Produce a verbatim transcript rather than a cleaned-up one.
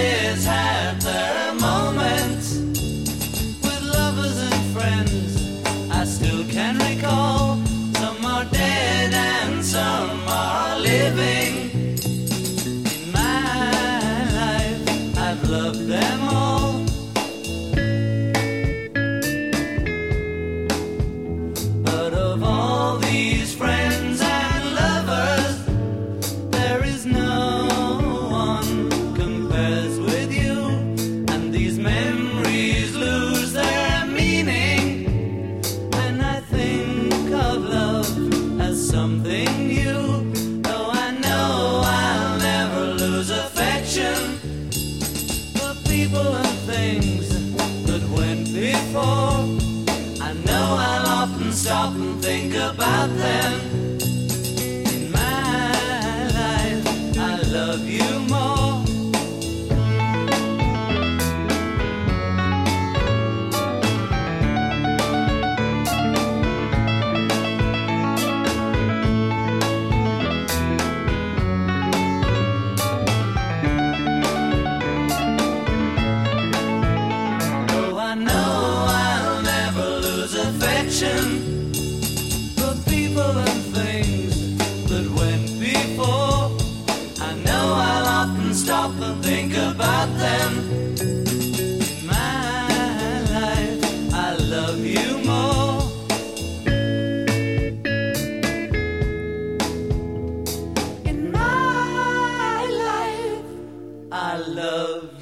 days had their moments with lovers and friends. I still can recall. Some are dead and some are living. In my life, I've loved them all. But of all these friends and lovers, there is no one compares with you. And these memories lose their meaning when I think of love as something new. Though I know I'll never lose affection for people and things that went before. I know I'll often stop and think about them. In my life, I love you more. Though I know I'll never lose affection for people and things that went before. I know I'll often stop and think about them. In my life, I love you more. In my life, I love you.